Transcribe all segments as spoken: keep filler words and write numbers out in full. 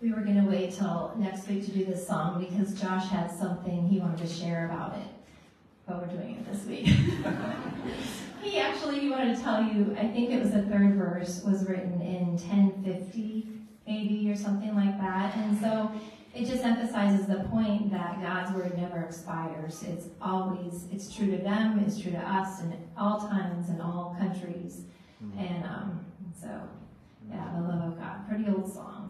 we were going to wait till next week to do this song because Josh had something he wanted to share about it, but we're doing it this week. He actually, he wanted to tell you, I think it was the third verse was written in ten fifty maybe or something like that, and so it just emphasizes the point that God's word never expires. It's always, it's true to them, it's true to us in all times and all countries. Mm-hmm. And um, so, yeah, the love of God. Pretty old song.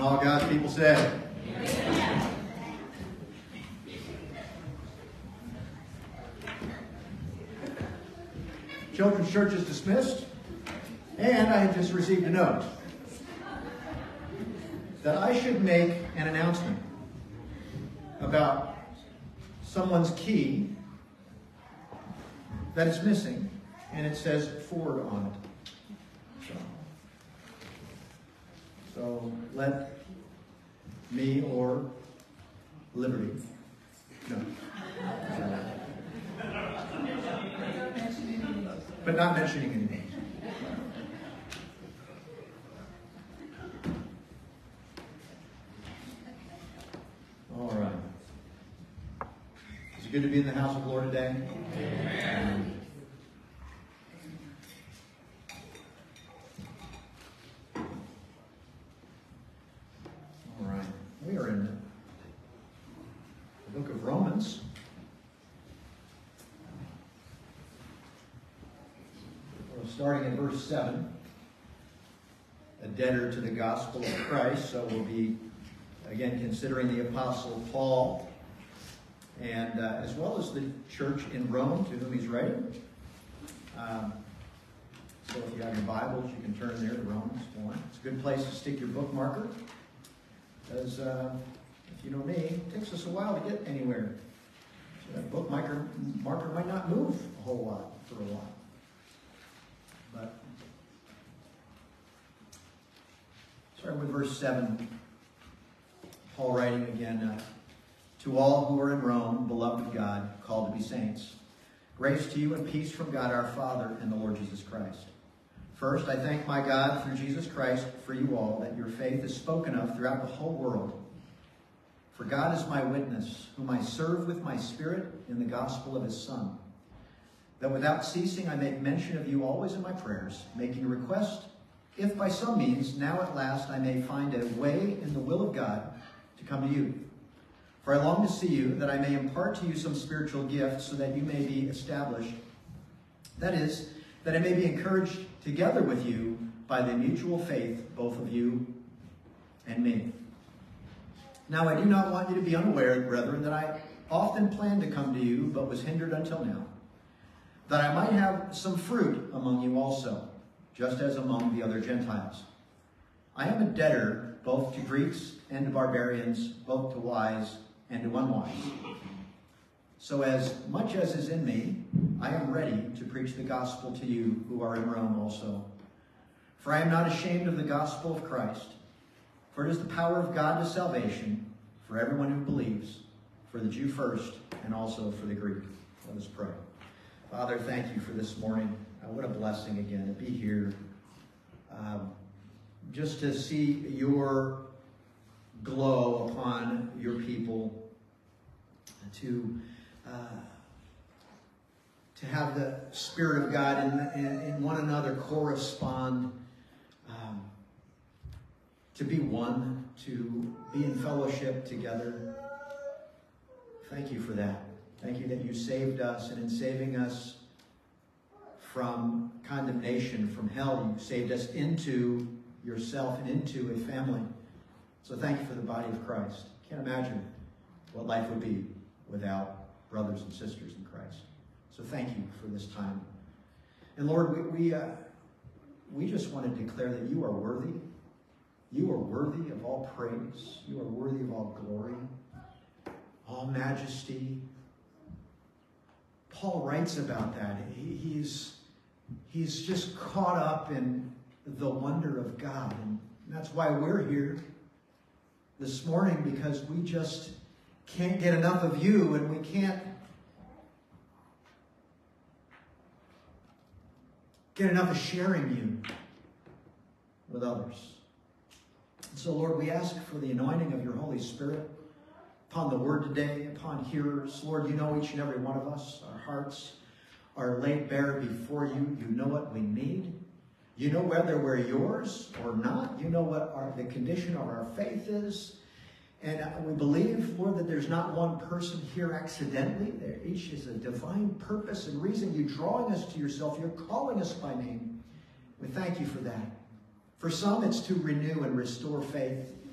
all God's people said. Amen. Children's church is dismissed, and I have just received a note that I should make an announcement about someone's key that is missing, and it says Ford on it. So, so let me or Liberty know. But not mentioning any names. All right. Is it good to be in the house of the Lord today? Amen. All right. We are in the book of Romans. We're starting in verse seven. A debtor to the gospel of Christ. So we'll be again considering the Apostle Paul, and uh, as well as the church in Rome to whom he's writing. Um, so if you have your Bibles, you can turn there to Romans one. It's a good place to stick your bookmarker, because uh, if you know me, it takes us a while to get anywhere. So that bookmarker marker might not move a whole lot for a while. But starting with verse seven. Paul writing again, uh, to all who are in Rome, beloved of God, called to be saints. Grace to you and peace from God our Father and the Lord Jesus Christ. First, I thank my God through Jesus Christ for you all, that your faith is spoken of throughout the whole world. For God is my witness, whom I serve with my spirit in the gospel of his Son, that without ceasing I make mention of you always in my prayers, making a request, if by some means, now at last I may find a way in the will of God to come to you. For I long to see you, that I may impart to you some spiritual gift, so that you may be established. That is, that I may be encouraged together with you by the mutual faith, both of you and me. Now I do not want you to be unaware, brethren, that I often planned to come to you, but was hindered until now, that I might have some fruit among you also, just as among the other Gentiles. I am a debtor both to Greeks and to barbarians, both to wise and to unwise. So as much as is in me, I am ready to preach the gospel to you who are in Rome also. For I am not ashamed of the gospel of Christ, for it is the power of God to salvation for everyone who believes, for the Jew first, and also for the Greek. Let us pray. Father, thank you for this morning. Uh, what a blessing again to be here. Um, just to see your glow upon your people, to uh, to have the Spirit of God in, in, in one another correspond, um, to be one, to be in fellowship together. Thank you for that. Thank you that you saved us, and in saving us from condemnation, from hell, you saved us into yourself and into a family. So thank you for the body of Christ. Can't imagine what life would be without brothers and sisters in Christ. So thank you for this time. And Lord, we we, uh, we just want to declare that you are worthy. You are worthy of all praise. You are worthy of all glory, all majesty. Paul writes about that. He, he's, he's just caught up in the wonder of God. And that's why we're here this morning, because we just can't get enough of you, and we can't get enough of sharing you with others. And so, Lord, we ask for the anointing of your Holy Spirit upon the word today, upon hearers. Lord, you know each and every one of us. Our hearts are laid bare before you. You know what we need. You know whether we're yours or not. You know what our, the condition of our faith is. And we believe, Lord, that there's not one person here accidentally. There each is a divine purpose and reason. You're drawing us to yourself. You're calling us by name. We thank you for that. For some, it's to renew and restore faith.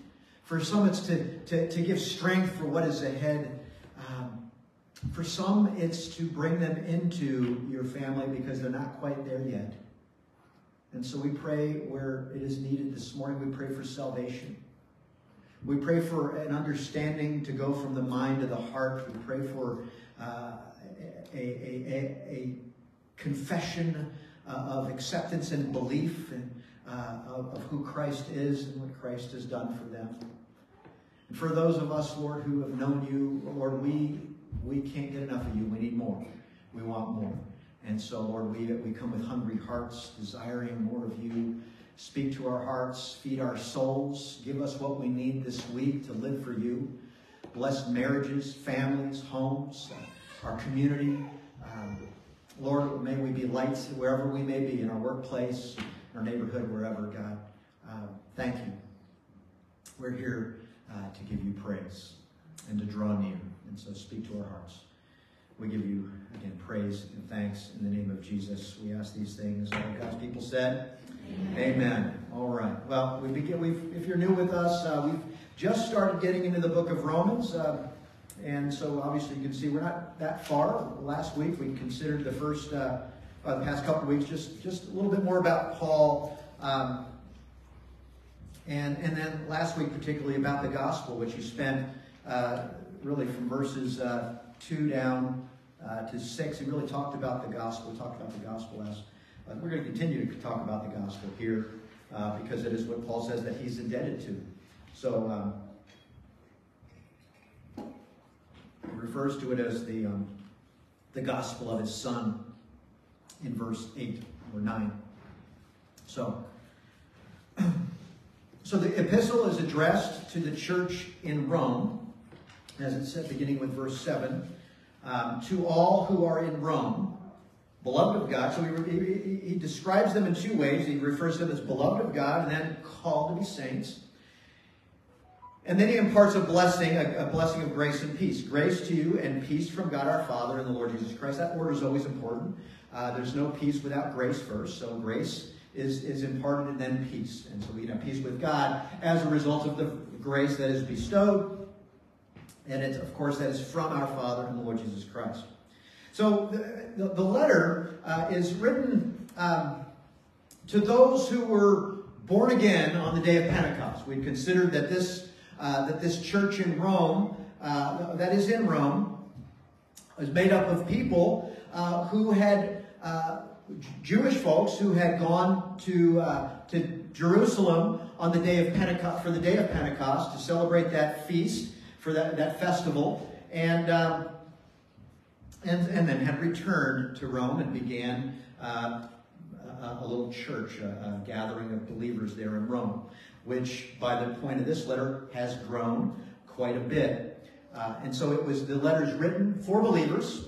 For some, it's to, to, to give strength for what is ahead. Um, for some, it's to bring them into your family because they're not quite there yet. And so we pray where it is needed this morning. We pray for salvation. We pray for an understanding to go from the mind to the heart. We pray for uh, a, a, a, a confession uh, of acceptance and belief and, uh, of, of who Christ is and what Christ has done for them. And for those of us, Lord, who have known you, Lord, we, we can't get enough of you. We need more. We want more. And so, Lord, we, we come with hungry hearts, desiring more of you. Speak to our hearts, feed our souls, give us what we need this week to live for you. Bless marriages, families, homes, our community. Um, Lord, may we be lights wherever we may be, in our workplace, our neighborhood, wherever, God. Uh, thank you. We're here uh, to give you praise and to draw near. And so speak to our hearts. We give you, again, praise and thanks in the name of Jesus. We ask these things. All God's people said, Amen. Amen. All right. Well, we begin. We've, if you're new with us, uh, we've just started getting into the book of Romans. Uh, and so obviously you can see we're not that far. Last week we considered the first, uh, uh, the past couple of weeks, just, just a little bit more about Paul. Um, and, and then last week particularly about the gospel, which you spent uh, really from verses uh, two down uh, to six. He really talked about the gospel. We talked about the gospel last. Uh, we're going to continue to talk about the gospel here uh, because it is what Paul says that he's indebted to. So um, he refers to it as the um, the gospel of his son in verse eight or nine. So, so the epistle is addressed to the church in Rome, as it said, beginning with verse seven. Um, to all who are in Rome, beloved of God. So he, he, he describes them in two ways. He refers to them as beloved of God and then called to be saints. And then he imparts a blessing, a, a blessing of grace and peace. Grace to you and peace from God our Father and the Lord Jesus Christ. That order is always important. Uh, there's no peace without grace first. So grace is, is imparted and then peace. And so we have peace with God as a result of the grace that is bestowed. And it's, of course, that is from our Father and the Lord Jesus Christ. So the, the, the letter uh, is written um, to those who were born again on the day of Pentecost. We considered that this uh, that this church in Rome, uh, that is in Rome, is made up of people uh, who had uh, Jewish folks who had gone to uh, to Jerusalem on the day of Pentecost for the day of Pentecost to celebrate that feast. For that, that festival, and, um, and and then had returned to Rome and began uh, a, a little church, a, a gathering of believers there in Rome, which by the point of this letter has grown quite a bit. Uh, and so it was the letters written for believers.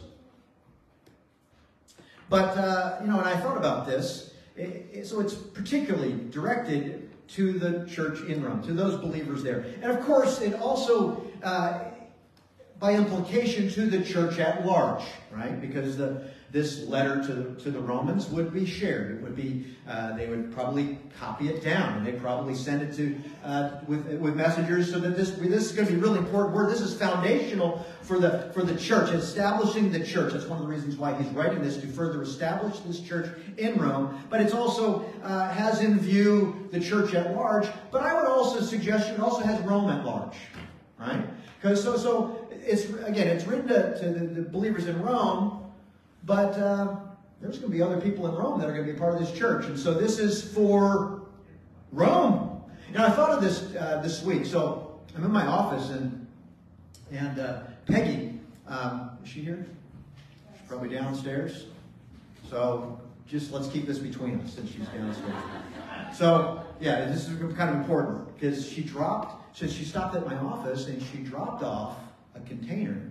But, uh, you know, and I thought about this, it, it, so it's particularly directed to the church in Rome, to those believers there. And of course, it also, uh, by implication, to the church at large, right? Because the, this letter to, to the Romans would be shared. It would be, uh, they would probably copy it down, and they probably send it to uh, with with messengers. So that this this is going to be a really important word. This is foundational for the for the church, establishing the church. That's one of the reasons why he's writing this, to further establish this church in Rome. But it's also uh, has in view the church at large. But I would also suggest it also has Rome at large, right? Because so so it's again it's written to, to the, the believers in Rome. But uh, there's going to be other people in Rome that are going to be part of this church. And so this is for Rome. And I thought of this uh, this week. So I'm in my office, and and uh, Peggy, um, is she here? She's probably downstairs. So just let's keep this between us since she's downstairs. So, yeah, this is kind of important because she dropped, so she stopped at my office and she dropped off a container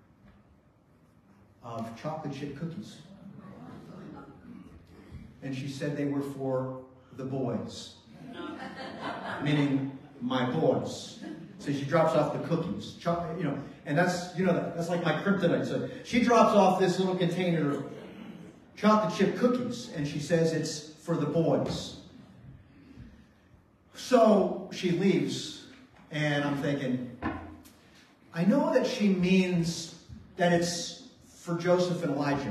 of chocolate chip cookies. And she said they were for the boys. Meaning my boys. So she drops off the cookies. Chocolate, you know, and that's, you know, that's like my kryptonite. So she drops off this little container of chocolate chip cookies, and she says it's for the boys. So she leaves, And I'm thinking, I know that she means that it's for Joseph and Elijah.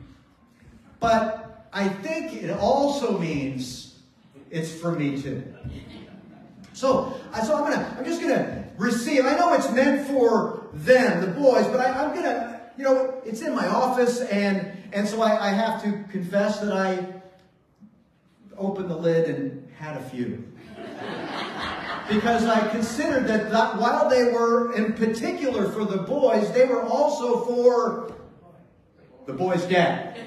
But I think it also means it's for me too. So, so I'm gonna, I'm just gonna receive. I know it's meant for them, the boys, but I, I'm gonna, you know, it's in my office, and and so I, I have to confess that I opened the lid and had a few. Because I considered that, that while they were in particular for the boys, they were also for the boys' dad.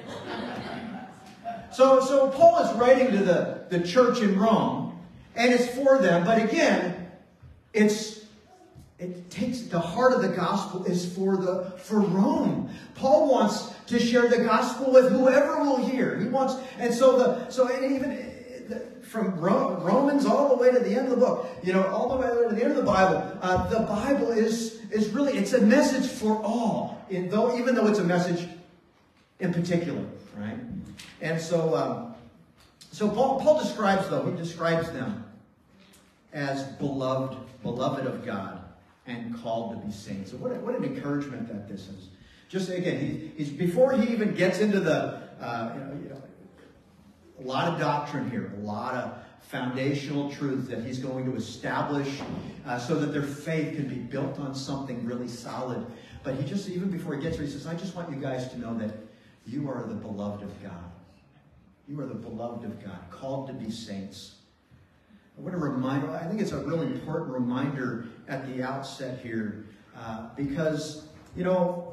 So, so Paul is writing to the, the church in Rome, and it's for them. But again, it's it takes the heart of the gospel is for the for Rome. Paul wants to share the gospel with whoever will hear. He wants, and so the so and even. From Romans all the way to the end of the book, you know, all the way to the end of the Bible. Uh, the Bible is is really, it's a message for all, in though even though it's a message in particular, right? And so, um, so Paul, Paul describes though he describes them as beloved, beloved of God, and called to be saints. So what what an encouragement that this is. Just again, he, he's before he even gets into the uh, you know. You know a lot of doctrine here, a lot of foundational truth that he's going to establish uh, so that their faith can be built on something really solid. But he just, even before he gets there, he says, I just want you guys to know that you are the beloved of God. You are the beloved of God, called to be saints. What a reminder. I think it's a really important reminder at the outset here uh, because, you know,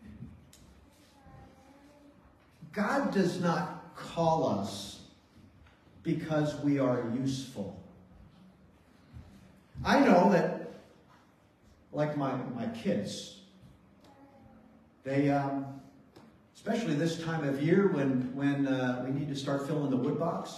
God does not call us because we are useful. I know that, like my, my kids, they, um, especially this time of year when, when uh, we need to start filling the wood box,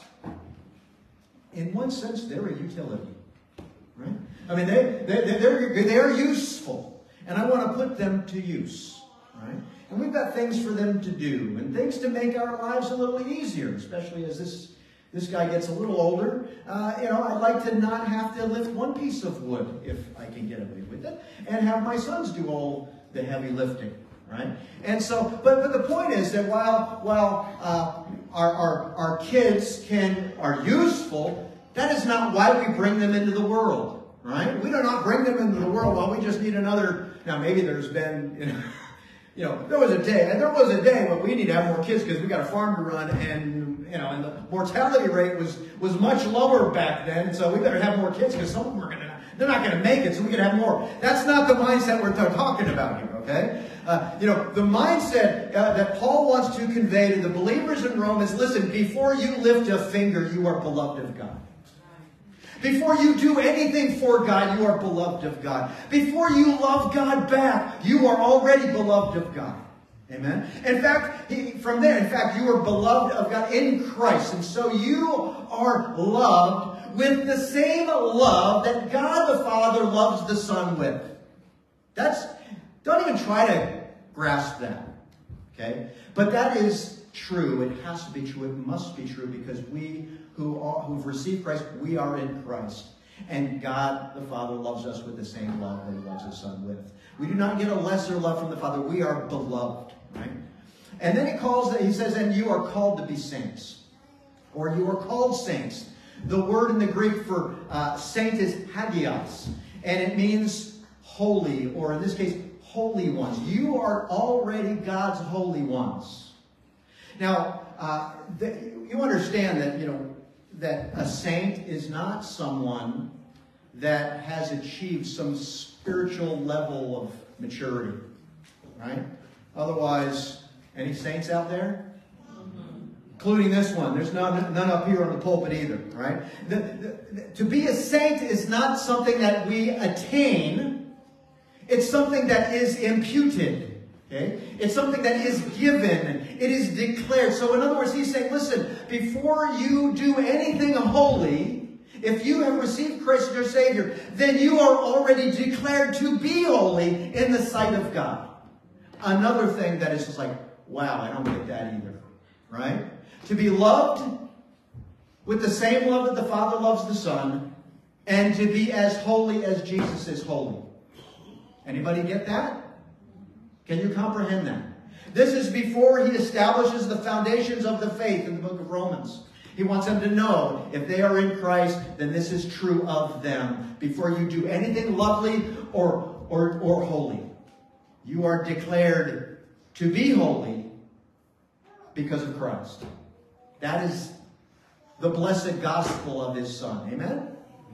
in one sense, they're a utility, right? I mean, they, they, they're, they're useful, and I want to put them to use, right? And we've got things for them to do and things to make our lives a little easier, especially as this, this guy gets a little older. Uh, you know, I'd like to not have to lift one piece of wood if I can get away with it and have my sons do all the heavy lifting, right? And so, but, but the point is that while, while uh, our, our, our kids can are useful, that is not why we bring them into the world, right? We do not bring them into the world. Well, we just need another, now maybe there's been, you know, You know, there was a day, and there was a day when we need to have more kids because we got a farm to run, and you know, and the mortality rate was was much lower back then. So we better have more kids because some of them are gonna, they're not gonna make it, so we can have more. That's not the mindset we're talking about here, okay? Uh, you know, the mindset uh, that Paul wants to convey to the believers in Rome is: listen, before you lift a finger, you are beloved of God. Before you do anything for God, you are beloved of God. Before you love God back, you are already beloved of God. Amen? In fact, he, from there, in fact, you are beloved of God in Christ. And so you are loved with the same love that God the Father loves the Son with. That's, don't even try to grasp that. Okay? But that is true. It has to be true. It must be true because we who are, who've received Christ, we are in Christ. And God the Father loves us with the same love that he loves his Son with. We do not get a lesser love from the Father. We are beloved, right? And then he calls, he says, and you are called to be saints. Or you are called saints. The word in the Greek for uh, saint is hagios. And it means holy, or in this case, holy ones. You are already God's holy ones. Now, uh, the, you understand that, you know, that a saint is not someone that has achieved some spiritual level of maturity, right? Otherwise, any saints out there? Mm-hmm. Including this one. There's none, none up here on the pulpit either, right? The, the, the, to be a saint is not something that we attain. It's something that is imputed. Okay? It's something that is given. It is declared. So in other words, he's saying, listen, before you do anything holy, if you have received Christ as your Savior, then you are already declared to be holy in the sight of God. Another thing that is just like, wow, I don't get that either. Right? To be loved with the same love that the Father loves the Son, and to be as holy as Jesus is holy. Anybody get that? Can you comprehend that? This is before he establishes the foundations of the faith in the book of Romans. He wants them to know if they are in Christ, then this is true of them. Before you do anything lovely or, or, or holy, you are declared to be holy because of Christ. That is the blessed gospel of his Son. Amen?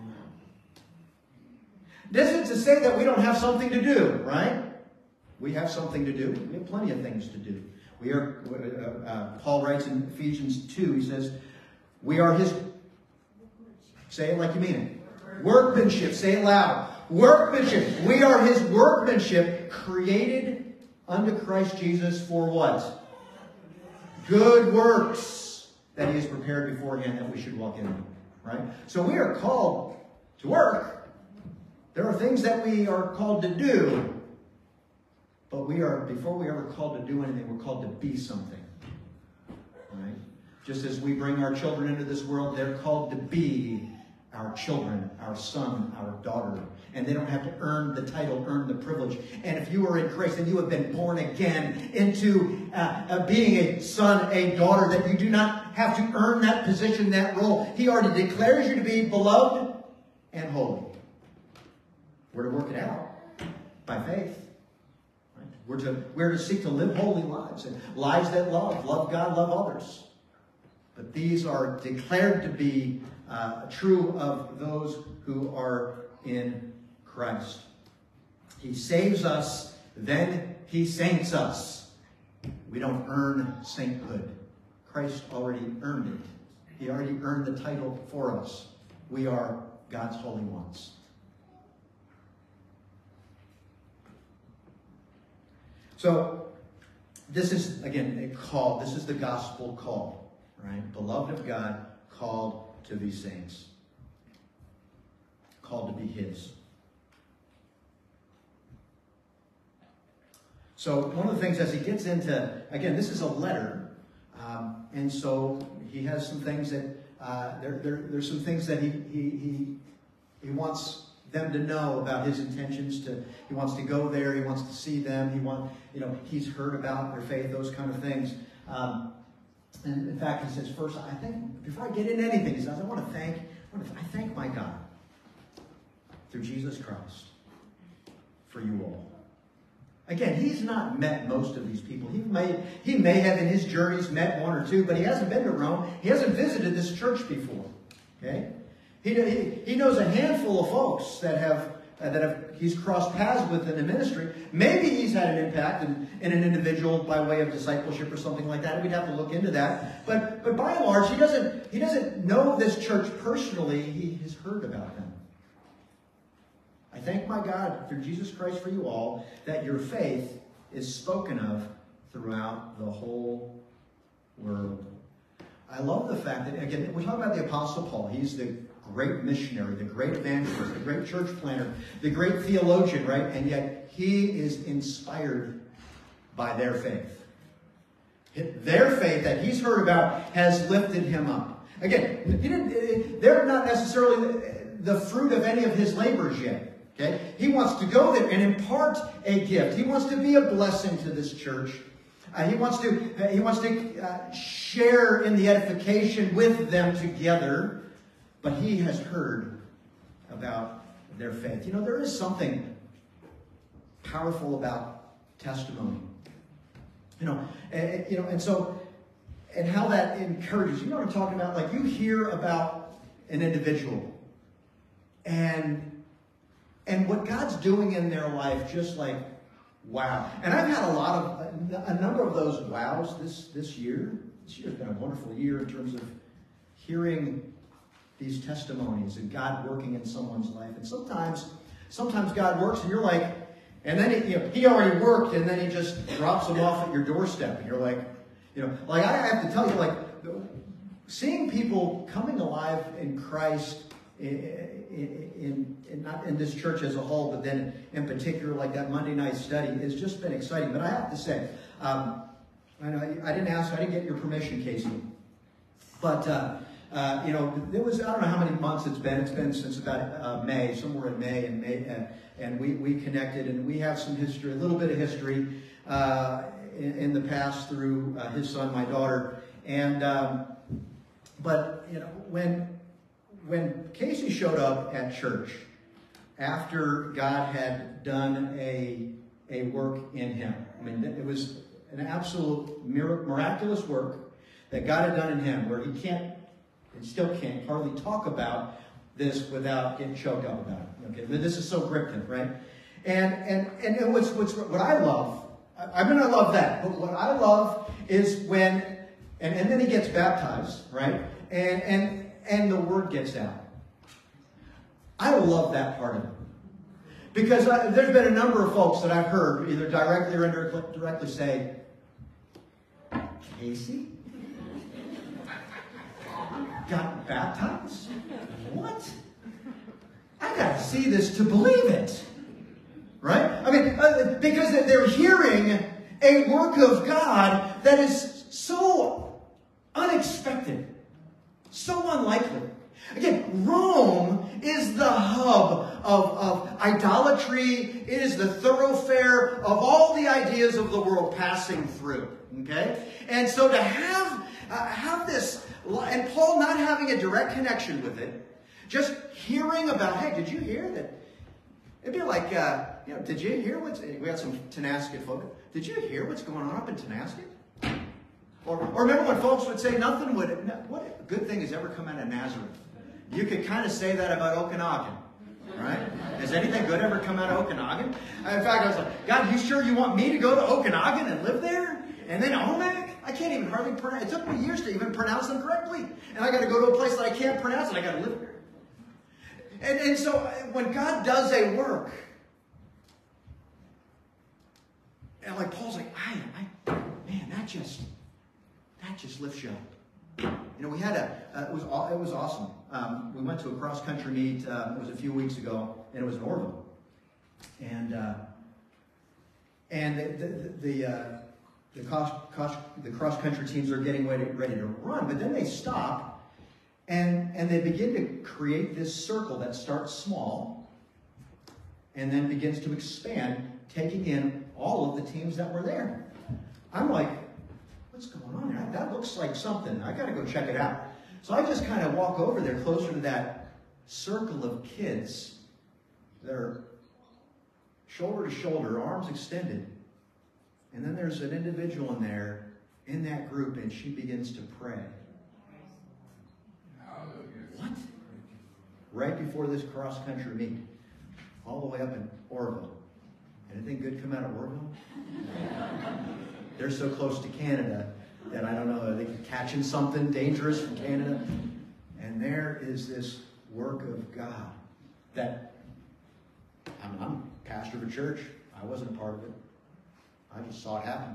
This isn't to say that we don't have something to do, right? We have something to do. We have plenty of things to do. We are. Uh, uh, Paul writes in Ephesians two, he says, we are his, say it like you mean it. Workmanship, say it loud. Workmanship. We are his workmanship, created unto Christ Jesus for what? Good works that he has prepared beforehand that we should walk in them. Right? So we are called to work. There are things that we are called to do. But we are, before we ever called to do anything, we're called to be something. Right? Just as we bring our children into this world, they're called to be our children, our son, our daughter. And they don't have to earn the title, earn the privilege. And if you are in Christ and you have been born again into uh, uh, being a son, a daughter, that you do not have to earn that position, that role. He already declares you to be beloved and holy. We're to work it out by faith. Right? We're to, we're to seek to live holy lives, and lives that love, love God, love others. But these are declared to be uh, true of those who are in Christ. He saves us, then he saints us. We don't earn sainthood. Christ already earned it. He already earned the title for us. We are God's holy ones. So, this is, again, a call. This is the gospel call, right? Beloved of God, called to be saints. Called to be his. So, one of the things as he gets into, again, this is a letter, um, and so he has some things that, uh, there, there, there's some things that he, he, he, he wants them to know about his intentions. To he wants to go there, he wants to see them, he want, you know, he's heard about their faith, those kind of things. Um, and in fact, he says, first, I think, before I get into anything, he says, I want to thank, I, want to, I thank my God through Jesus Christ for you all. Again, he's not met most of these people. He may, he may have in his journeys met one or two, but he hasn't been to Rome. He hasn't visited this church before. Okay? He, he, he knows a handful of folks that have uh, that have he's crossed paths with in the ministry. Maybe he's had an impact in, in an individual by way of discipleship or something like that. We'd have to look into that. But but by and large, he doesn't he doesn't know this church personally. He has heard about them. I thank my God through Jesus Christ for you all that your faith is spoken of throughout the whole world. I love the fact that, again, we talk about the Apostle Paul. He's the great missionary, the great evangelist, the great church planter, the great theologian, right? And yet he is inspired by their faith. Their faith that he's heard about has lifted him up. Again, he didn't, they're not necessarily the fruit of any of his labors yet. Okay? He wants to go there and impart a gift. He wants to be a blessing to this church. Uh, he wants to, uh, he wants to uh, share in the edification with them together. But he has heard about their faith. You know, there is something powerful about testimony. You know, and, you know, and so, and how that encourages. You know what I'm talking about? Like, you hear about an individual, and and what God's doing in their life, just like, wow. And I've had a lot of, a, a number of those wows this, this year. This year's been a wonderful year in terms of hearing these testimonies and God working in someone's life. And sometimes, sometimes God works and you're like, and then he, you know, he already worked and then he just drops them off at your doorstep. And you're like, you know, like I have to tell you, like, seeing people coming alive in Christ, in, in, in not in this church as a whole, but then in particular, like that Monday night study, has just been exciting. But I have to say, um, I know I didn't ask, I didn't get your permission, Casey, but uh, uh, you know, it was, I don't know how many months it's been. It's been since about uh, May, somewhere in May, and May, uh, and we, we connected, and we have some history, a little bit of history uh, in, in the past through uh, his son, my daughter. And, um, but, you know, when, when Casey showed up at church, after God had done a, a work in him, I mean, it was an absolute miraculous work that God had done in him, where he can't, and still can't, hardly talk about this without getting choked up about it. Okay, this is so gripped him, right? And and and it was what's what I love. I, I mean, I love that, but what I love is when, and, and then he gets baptized, right? And and and the word gets out. I love that part of it. Because I, there's been a number of folks that I've heard, either directly or indirectly, say, Casey got baptized? What? I got to see this to believe it. Right? I mean, uh, because they're hearing a work of God that is so unexpected, so unlikely. Again, Rome is the hub of, of idolatry. It is the thoroughfare of all the ideas of the world passing through. Okay? And so to have, uh, have this, and Paul not having a direct connection with it, just hearing about, hey, did you hear that? It'd be like, uh, you know, did you hear what's, we got some Tenasket folk. Did you hear what's going on up in Tenasket? Or, or remember when folks would say nothing would, what good thing has ever come out of Nazareth? You could kind of say that about Okanagan, right? Has anything good ever come out of Okanagan? In fact, I was like, God, you sure you want me to go to Okanagan and live there? And then Omak? I can't even hardly pronounce. It took me years to even pronounce them correctly. And I got to go to a place that I can't pronounce, and I got to live there. And, and so when God does a work, and like Paul's like, I, I man, that just, that just lifts you up. You know, we had a, uh, it was it was awesome. Um, we went to a cross-country meet, uh, it was a few weeks ago, and it was in Orville. And, uh, and the, the, the, uh, the, cross, cross, the cross-country teams are getting ready, ready to run, but then they stop, and, and they begin to create this circle that starts small, and then begins to expand, taking in all of the teams that were there. I'm like, what's going on there? That looks like something. I got to go check it out. So I just kind of walk over there closer to that circle of kids. They're shoulder to shoulder, arms extended. And then there's an individual in there, in that group, and she begins to pray. What? Right before this cross-country meet. All the way up in Orville. Anything good come out of Orville? They're so close to Canada that I don't know, are they catching something dangerous from Canada? And there is this work of God that, I'm, I'm pastor of a church. I wasn't a part of it. I just saw it happen.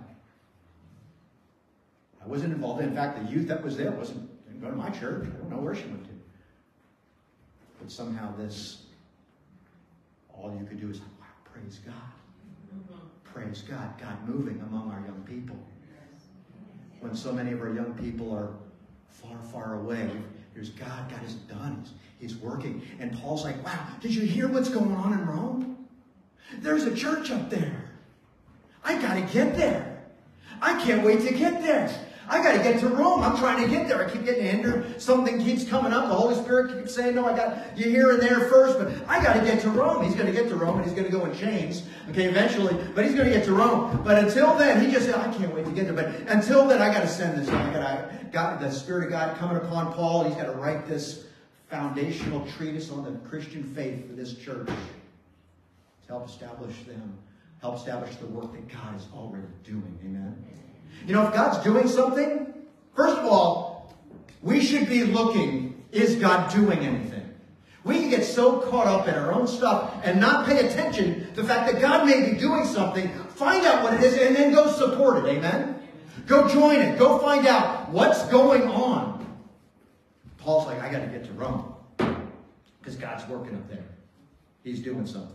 I wasn't involved in it. In fact, the youth that was there wasn't, didn't go to my church. I don't know where she went to. But somehow this, all you could do is, wow, praise God. Praise God. God moving among our young people. When so many of our young people are far, far away, there's God. God is done. He's, he's working. And Paul's like, wow, did you hear what's going on in Rome? There's a church up there. I got to get there. I can't wait to get there. I got to get to Rome. I'm trying to get there. I keep getting hindered. Something keeps coming up. The Holy Spirit keeps saying, no, I got you here and there first, but I got to get to Rome. He's going to get to Rome, and he's going to go in chains, okay, eventually, but he's going to get to Rome. But until then, he just said, I can't wait to get there. But until then, I got to send this. I got got the Spirit of God coming upon Paul. He's got to write this foundational treatise on the Christian faith for this church to help establish them, help establish the work that God is already doing. Amen. You know, if God's doing something, first of all, we should be looking, is God doing anything? We can get so caught up in our own stuff and not pay attention to the fact that God may be doing something. Find out what it is and then go support it. Amen? Go join it. Go find out what's going on. Paul's like, I got to get to Rome because God's working up there. He's doing something.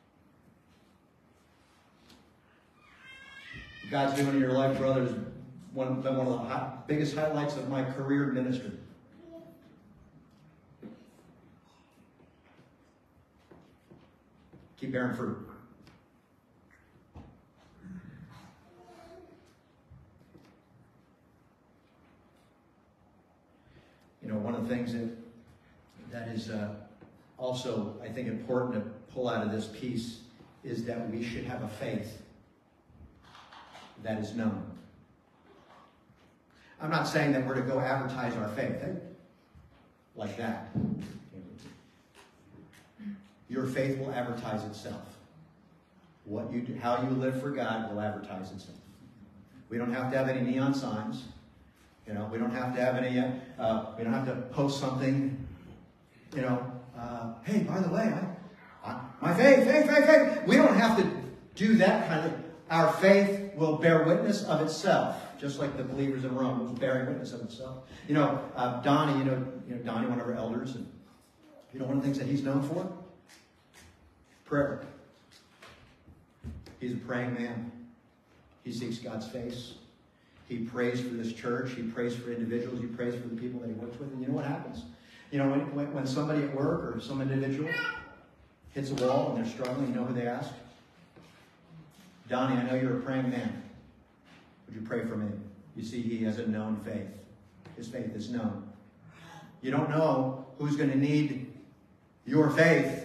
God's doing in your life, brothers, one, been one of the high, biggest highlights of my career ministry. Keep bearing fruit. You know, one of the things that that is uh, also, I think, important to pull out of this piece is that we should have a faith that is known. I'm not saying that we're to go advertise our faith eh? like that. Your faith will advertise itself. What you do, how you live for God will advertise itself. We don't have to have any neon signs. You know, we don't have to have any. Uh, we don't have to post something. You know, uh, hey, by the way, I, I, my faith, faith, faith, faith. We don't have to do that kind of. Our faith will bear witness of itself, just like the believers in Rome was bearing witness of itself. You know, uh, Donnie. You know, you know, Donnie, one of our elders, and you know, one of the things that he's known for, prayer. He's a praying man. He seeks God's face. He prays for this church. He prays for individuals. He prays for the people that he works with. And you know what happens? You know, when, when, when somebody at work or some individual hits a wall and they're struggling, you know who they ask? Donnie, I know you're a praying man. Would you pray for me? You see, he has a known faith. His faith is known. You don't know who's going to need your faith.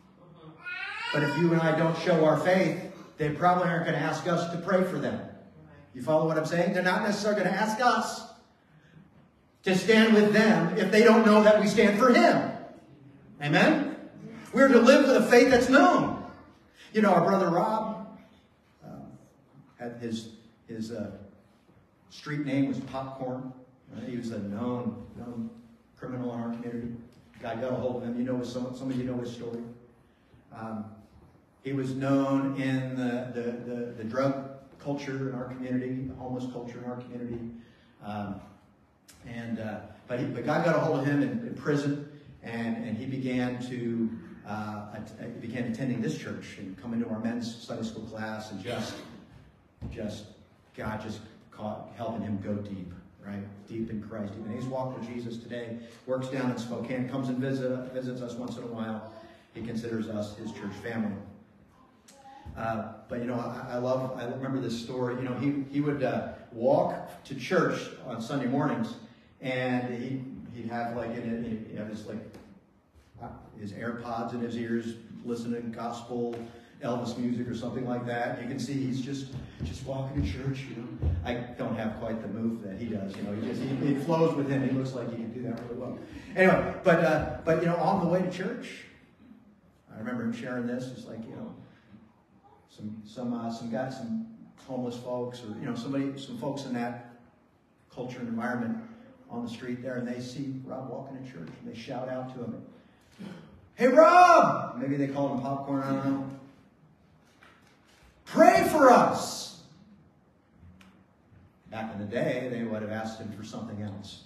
But if you and I don't show our faith, they probably aren't going to ask us to pray for them. You follow what I'm saying? They're not necessarily going to ask us to stand with them if they don't know that we stand for Him. Amen? We're to live with a faith that's known. You know, our brother Rob uh, had his his uh, street name was Popcorn. Right? He was a known known criminal in our community. God got a hold of him. You know, some some of you know his story. Um, he was known in the the, the the drug culture in our community, the homeless culture in our community. Um, and uh, but, he, but God got a hold of him in, in prison, and, and he began to uh, at, began attending this church and coming to our men's Sunday school class, and just just God just caught, helping him go deep, right? Deep in Christ. Even he's walked with Jesus today, works down in Spokane, comes and visit, visits us once in a while. He considers us his church family. Uh, but, you know, I, I love, I remember this story. You know, he, he would uh, walk to church on Sunday mornings, and he, he'd have, like, in it, he'd have his, like, uh, his AirPods in his ears, listening to gospel, Elvis music or something like that. You can see he's just, just walking to church, you know. I don't have quite the move that he does, you know. He just, he, it flows with him. He looks like he can do that really well. Anyway, but, uh, but, you know, on the way to church, I remember him sharing this. It's like, you know, Some some uh, some guys, some homeless folks, or you know somebody, some folks in that culture and environment on the street there, and they see Rob walking to church, and they shout out to him, "Hey, Rob!" Maybe they called him Popcorn. I don't know. "Pray for us." Back in the day, they would have asked him for something else.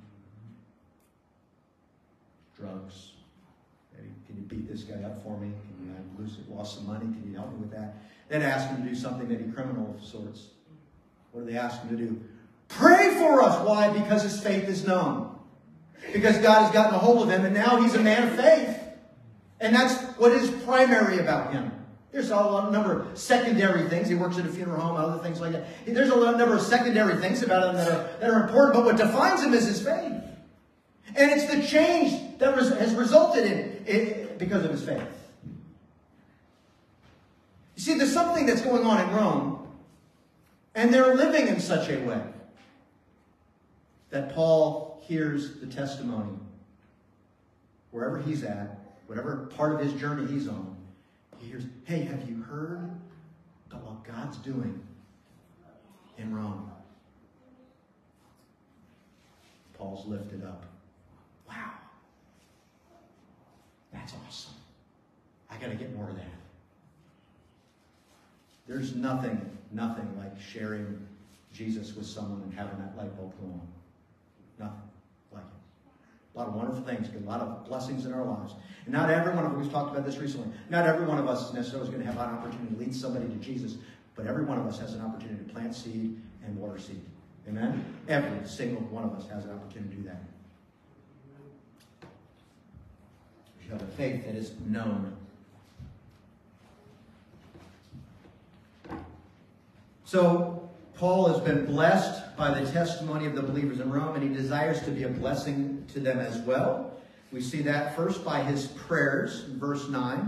Drugs. Maybe, can you beat this guy up for me? Can you I lose, lost some money? Can you help me with that? They'd ask him to do something maybe criminal of sorts. What do they ask him to do? Pray for us. Why? Because his faith is known. Because God has gotten a hold of him, and now he's a man of faith. And that's what is primary about him. There's a lot, number of secondary things. He works at a funeral home, other things like that. There's a lot, number of secondary things about him that are, that are important, but what defines him is his faith. And it's the change that res- has resulted in it because of his faith. You see, there's something that's going on in Rome, and they're living in such a way that Paul hears the testimony wherever he's at, whatever part of his journey he's on. He hears, "Hey, have you heard about what God's doing in Rome?" Paul's lifted up. Wow. That's awesome. I got to get more of that. There's nothing, nothing like sharing Jesus with someone and having that light bulb go on. Nothing like it. A lot of wonderful things, a lot of blessings in our lives. And not every one of us, we've talked about this recently, not every one of us necessarily is going to have an opportunity to lead somebody to Jesus, but every one of us has an opportunity to plant seed and water seed. Amen? Every single one of us has an opportunity to do that. You have a faith that is known. So Paul has been blessed by the testimony of the believers in Rome, and he desires to be a blessing to them as well. We see that first by his prayers in verse nine.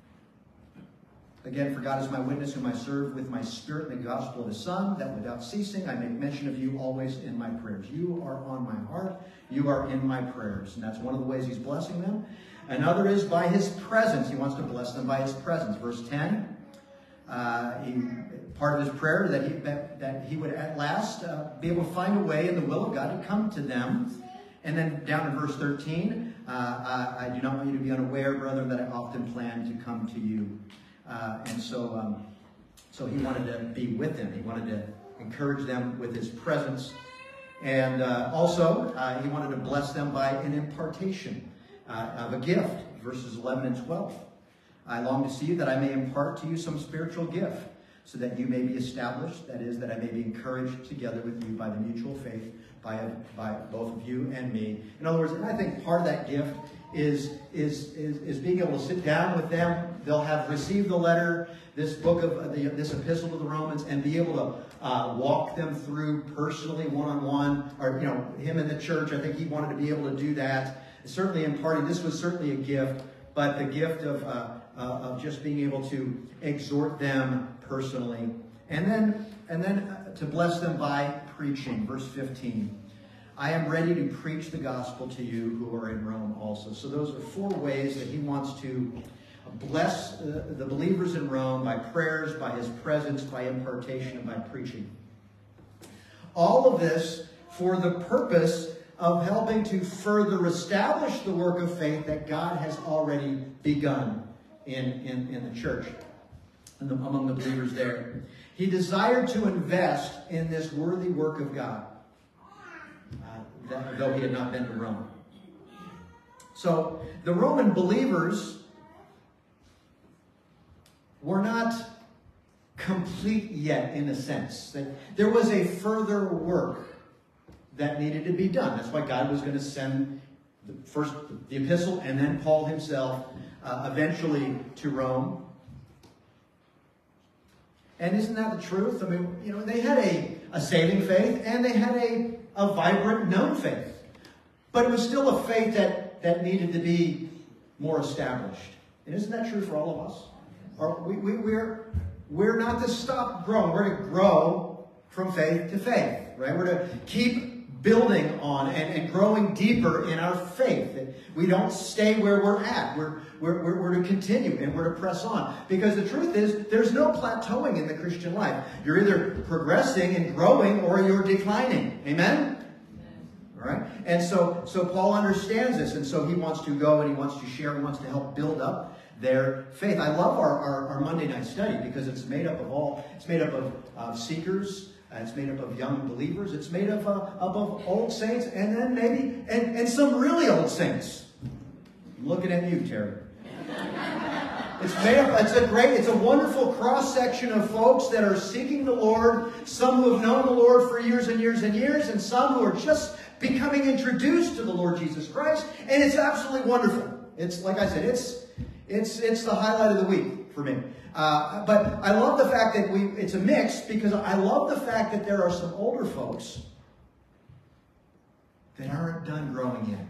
Again, for God is my witness, whom I serve with my spirit in the gospel of his Son, that without ceasing I make mention of you always in my prayers. You are on my heart. You are in my prayers. And that's one of the ways he's blessing them. Another is by his presence. He wants to bless them by his presence. Verse ten, uh, he, part of his prayer that he, that, that he would at last uh, be able to find a way in the will of God to come to them. And then down in verse thirteen, uh, I, I do not want you to be unaware, brethren, that I often plan to come to you. Uh, and so, um, so he wanted to be with them. He wanted to encourage them with his presence. And uh, also, uh, he wanted to bless them by an impartation uh, of a gift. Verses eleven and twelve. I long to see you that I may impart to you some spiritual gift, so that you may be established. That is, that I may be encouraged together with you by the mutual faith by, by both of you and me. In other words, and I think part of that gift is, is, is, is being able to sit down with them. They'll have received the letter, this book of uh, the, this epistle to the Romans, and be able to uh, walk them through personally, one-on-one, or, you know, him in the church. I think he wanted to be able to do that. Certainly imparting, this was certainly a gift, but the gift of, uh, uh, of just being able to exhort them personally. And then, and then uh, to bless them by preaching. Verse fifteen. I am ready to preach the gospel to you who are in Rome also. So those are four ways that he wants to bless uh, the believers in Rome by prayers, by his presence, by impartation, and by preaching. All of this for the purpose of helping to further establish the work of faith that God has already begun in, in, in the church, in the, among the believers there. He desired to invest in this worthy work of God, uh, that, though he had not been to Rome. So the Roman believers were not complete yet, in a sense. That there was a further work that needed to be done. That's why God was going to send the first the epistle and then Paul himself uh, eventually to Rome. And isn't that the truth? I mean, you know, they had a, a saving faith and they had a, a vibrant known faith. But it was still a faith that, that needed to be more established. And isn't that true for all of us? Or we, we, we're, we're not to stop growing. We're to grow from faith to faith, right? We're to keep building on and, and growing deeper in our faith. We don't stay where we're at. We're, we're, we're, we're to continue and we're to press on. Because the truth is, there's no plateauing in the Christian life. You're either progressing and growing or you're declining. Amen? All right? And so, so Paul understands this. And so he wants to go and he wants to share. He wants to help build up their faith. I love our, our, our Monday night study because it's made up of all, it's made up of uh, seekers, uh, it's made up of young believers, it's made up, uh, up of old saints, and then maybe, and, and some really old saints. I'm looking at you, Terry. It's made up, it's a great, it's a wonderful cross-section of folks that are seeking the Lord, some who have known the Lord for years and years and years, and some who are just becoming introduced to the Lord Jesus Christ, and it's absolutely wonderful. It's, like I said, it's, It's it's the highlight of the week for me. Uh, but I love the fact that we it's a mix because I love the fact that there are some older folks that aren't done growing yet.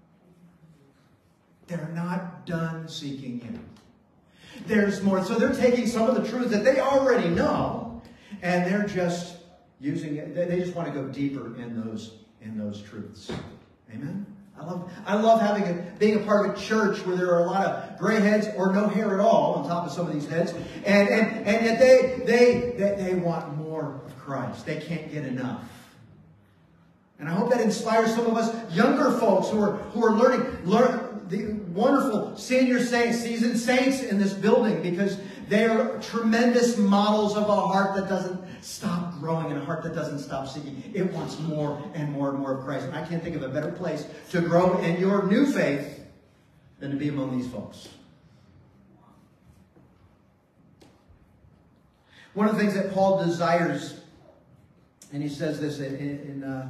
They're not done seeking Him. There's more. So they're taking some of the truths that they already know, and they're just using it. They just want to go deeper in those in those truths. Amen. I love, I love having a, being a part of a church where there are a lot of gray heads or no hair at all on top of some of these heads. And, and, and yet they, they, they, they want more of Christ. They can't get enough. And I hope that inspires some of us younger folks who are, who are learning, learn the wonderful senior saints, seasoned saints in this building, because they are tremendous models of a heart that doesn't stop growing and a heart that doesn't stop seeking. It wants more and more and more of Christ. And I can't think of a better place to grow in your new faith than to be among these folks. One of the things that Paul desires, and he says this in, in uh,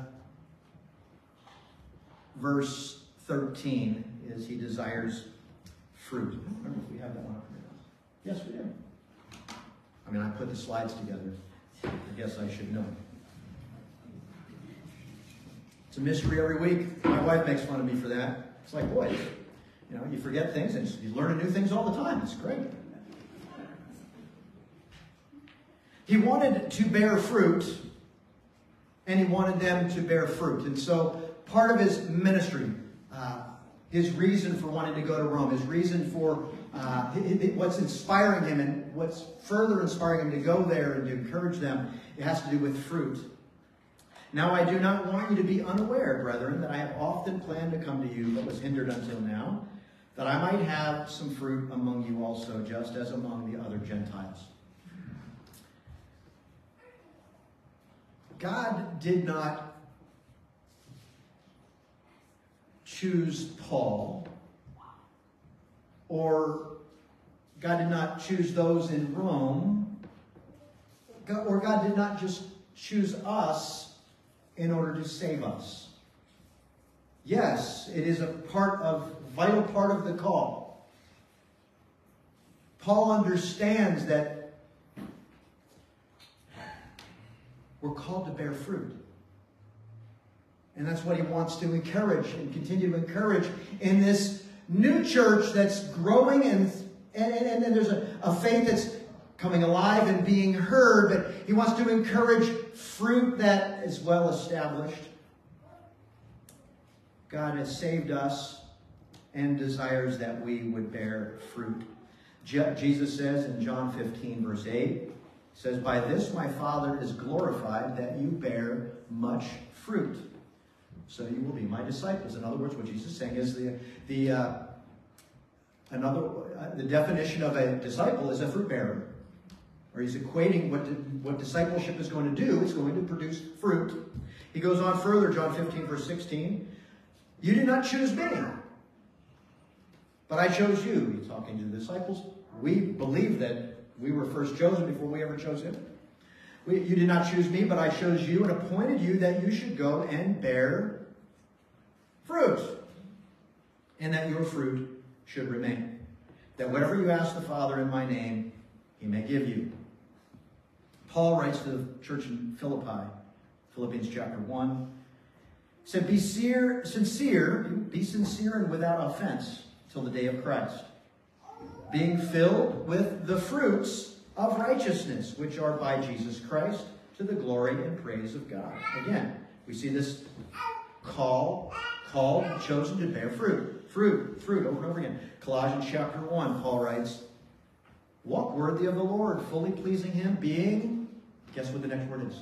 verse thirteen, is he desires fruit. I don't remember if we have that one up here. Yes, we do. I mean, I put the slides together. I guess I should know. It's a mystery every week. My wife makes fun of me for that. It's like, boy, you know, you forget things and you learn new things all the time. It's great. He wanted to bear fruit, and he wanted them to bear fruit. And so part of his ministry, uh, his reason for wanting to go to Rome, his reason for uh, what's inspiring him and what's further inspiring him to go there and to encourage them, it has to do with fruit. Now I do not want you to be unaware, brethren, that I have often planned to come to you, but was hindered until now, that I might have some fruit among you also, just as among the other Gentiles. God did not choose Paul, or God did not choose those in Rome, or God did not just choose us in order to save us. Yes, it is a part of, vital part of the call. Paul understands that we're called to bear fruit. And that's what he wants to encourage and continue to encourage in this new church that's growing, and and, and, and there's a, a faith that's coming alive and being heard, but he wants to encourage fruit that is well established. God has saved us and desires that we would bear fruit. Je- Jesus says in John fifteen, verse eight, he says, "By this my Father is glorified, that you bear much fruit. So you will be my disciples." In other words, what Jesus is saying is the the uh, another uh, the definition of a disciple is a fruit bearer. Or he's equating what, what discipleship is going to do. It's going to produce fruit. He goes on further, John fifteen, verse sixteen. "You did not choose me, but I chose you." He's talking to the disciples. We believe that we were first chosen before we ever chose him. We, you did not choose me, but I chose you and appointed you that you should go and bear fruit, and that your fruit should remain. That whatever you ask the Father in my name, he may give you. Paul writes to the church in Philippi, Philippians chapter one, he said, be sincere, sincere, be sincere and without offense till the day of Christ, being filled with the fruits of righteousness, which are by Jesus Christ, to the glory and praise of God. Again, we see this call, called and chosen to bear fruit. Fruit, fruit, over and over again. Colossians chapter one, Paul writes, walk worthy of the Lord, fully pleasing him, being, guess what the next word is?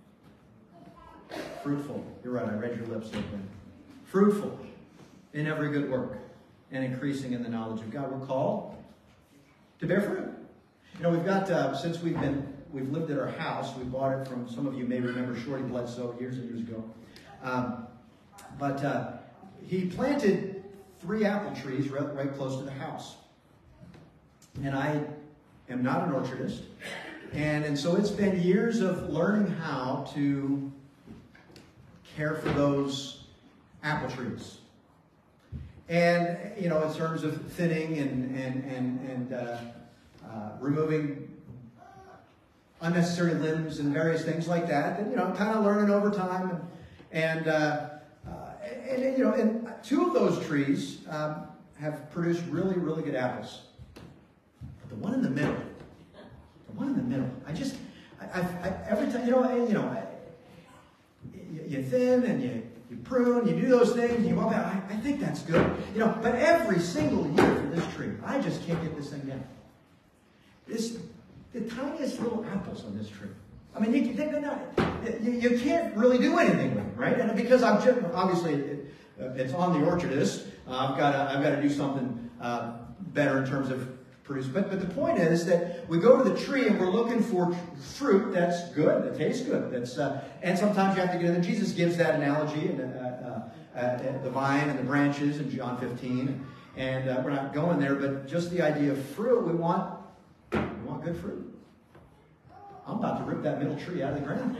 Fruitful. You're right, I read your lips open. Fruitful in every good work and increasing in the knowledge of God. We're called to bear fruit. You know, we've got, uh, since we've been, we've lived at our house, we bought it from, some of you may remember Shorty Bledsoe years and years ago. Um, but uh, he planted three apple trees right, right close to the house. And I am not an orchardist. And, and so it's been years of learning how to care for those apple trees. And, you know, in terms of thinning and, and, and, and uh, uh, removing unnecessary limbs and various things like that. And, you know, kind of learning over time. And, and, uh, uh, and, and, you know, and two of those trees um, have produced really, really good apples. But the one in the middle, the one in the middle, I just, I, I, I every time, you know, I, you know, I, you, you thin and you, you prune, you do those things, and you walk out, I, I think that's good. You know, but every single year for this tree, I just can't get this thing down. This, the tiniest little apples on this tree. I mean, you, they're not, you, you can't really do anything with them, right? And because I'm just, obviously, it, uh, it's on the orchardist. Uh, I've got to, I've got to do something uh, better in terms of produce. But, but the point is that we go to the tree and we're looking for fruit that's good, that tastes good. That's uh, and sometimes you have to get in. And Jesus gives that analogy, and uh, uh, uh, the vine and the branches in John fifteen. And uh, we're not going there, but just the idea of fruit, we want, we want good fruit. I'm about to rip that middle tree out of the ground.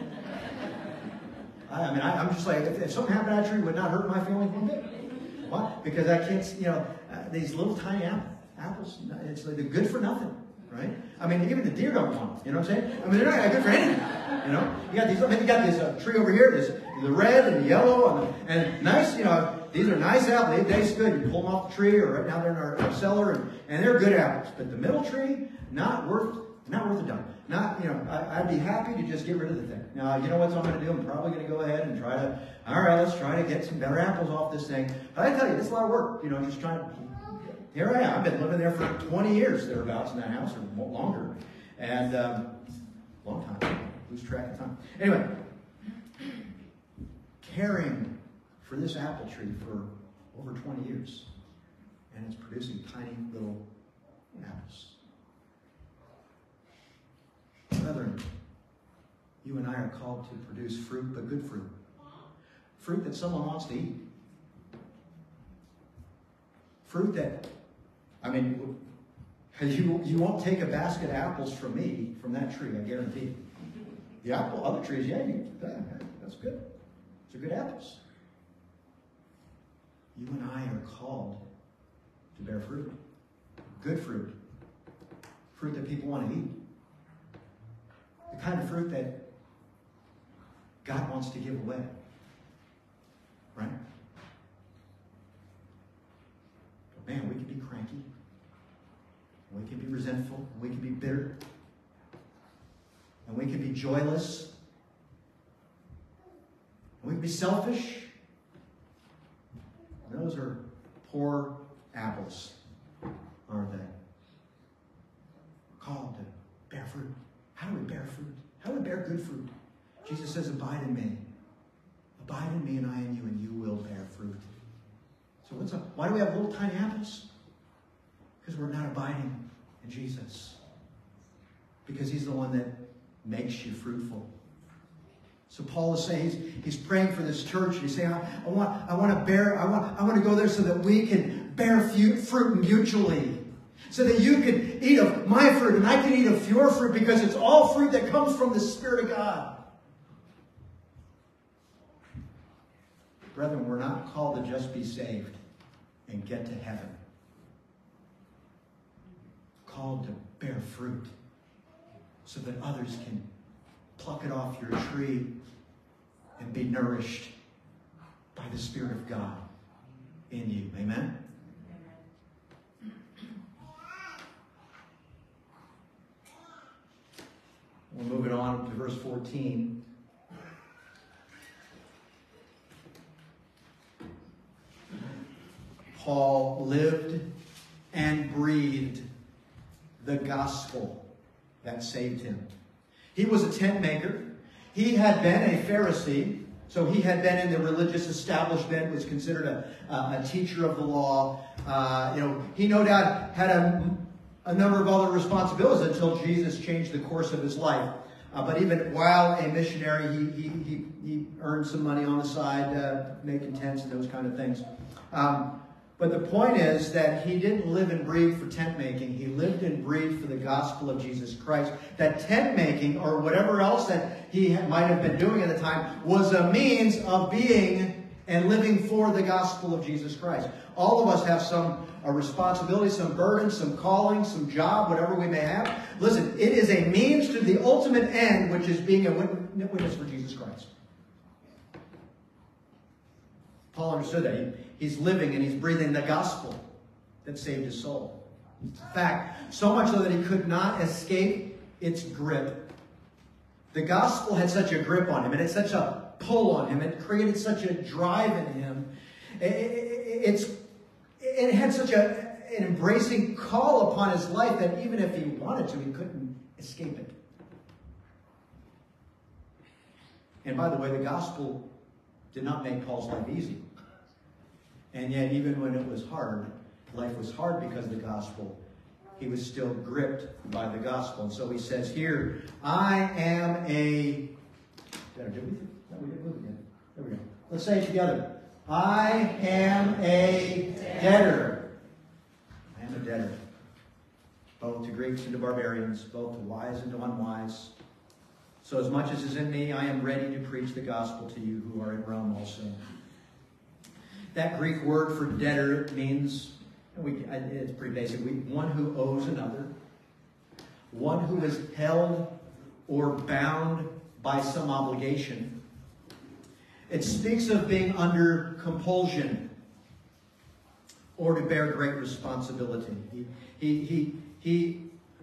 I, I mean, I, I'm just like, if, if something happened to that tree, it would not hurt my feelings one bit. Why? Because I can't, you know, uh, these little tiny apples, apples it's like they're good for nothing. right? I mean, even the deer don't want them. You know what I'm saying? I mean, they're not good for anything. You know, you got these. I mean, you got this uh, tree over here. This the red and the yellow and, and nice. You know, these are nice apples. They taste good. You pull them off the tree, or right now they're in our, our cellar, and, and they're good apples. But the middle tree, not worth, not worth a dime. Not, you know, I, I'd be happy to just get rid of the thing. Now, you know what I'm going to do? I'm probably going to go ahead and try to. All right, let's try to get some better apples off this thing. But I tell you, it's a lot of work. You know, just trying to. Here I am. I've been living there for twenty years, thereabouts, in that house, or longer. And, um, long time. Lose track of time. Anyway, caring for this apple tree for over twenty years. And it's producing tiny little apples. Brethren, you and I are called to produce fruit, but good fruit. Fruit that someone wants to eat. Fruit that, I mean, you, you won't take a basket of apples from me, from that tree, I guarantee. The apple, other trees, yeah, you, that, that's good. Those are good apples. You and I are called to bear fruit. Good fruit. Fruit that people want to eat. The kind of fruit that God wants to give away. Right? But man, we can be cranky. We can be resentful. We can be bitter. And we can be joyless. And we can be selfish. And those are poor apples, aren't they? We're called to bear fruit. How do we bear fruit? How do we bear good fruit? Jesus says, abide in me. Abide in me and I in you, and you will bear fruit. So what's up? Why do we have little tiny apples? Because we're not abiding in Jesus. Because he's the one that makes you fruitful. So Paul is saying, he's, he's praying for this church, and he's saying, I, I want, I want to bear, I want, I want to go there so that we can bear fruit mutually. So that you can eat of my fruit and I can eat of your fruit, because it's all fruit that comes from the Spirit of God. Brethren, we're not called to just be saved and get to heaven. We're called to bear fruit so that others can pluck it off your tree and be nourished by the Spirit of God in you. Amen? We're moving on to verse fourteen. Paul lived and breathed the gospel that saved him. He was a tent maker. He had been a Pharisee, so he had been in the religious establishment, was considered a, a teacher of the law. Uh, you know, he no doubt had a, a number of other responsibilities until Jesus changed the course of his life. Uh, but even while a missionary, he, he, he, he earned some money on the side, uh, making tents and those kind of things. Um, But the point is that he didn't live and breathe for tent making. He lived and breathed for the gospel of Jesus Christ. That tent making, or whatever else that he might have been doing at the time, was a means of being and living for the gospel of Jesus Christ. All of us have some a responsibility, some burden, some calling, some job, whatever we may have. Listen, it is a means to the ultimate end, which is being a witness for Jesus Christ. Paul understood that. He, he's living and he's breathing the gospel that saved his soul. In fact, so much so that he could not escape its grip. The gospel had such a grip on him, and it's such a pull on him. It created such a drive in him. It, it, it's, it had such a, an embracing call upon his life that even if he wanted to, he couldn't escape it. And by the way, the gospel did not make Paul's life easy. And yet, even when it was hard, life was hard because of the gospel, he was still gripped by the gospel. And so he says here, I am a... Did we? No, we didn't move again. There we go. Let's say it together. I am a debtor. I am a debtor. Both to Greeks and to barbarians, both to wise and to unwise. So as much as is in me, I am ready to preach the gospel to you who are in Rome also. That Greek word for debtor means, we, it's pretty basic, we, one who owes another. one who is held or bound by some obligation. It speaks of being under compulsion or to bear great responsibility. He, he, he, he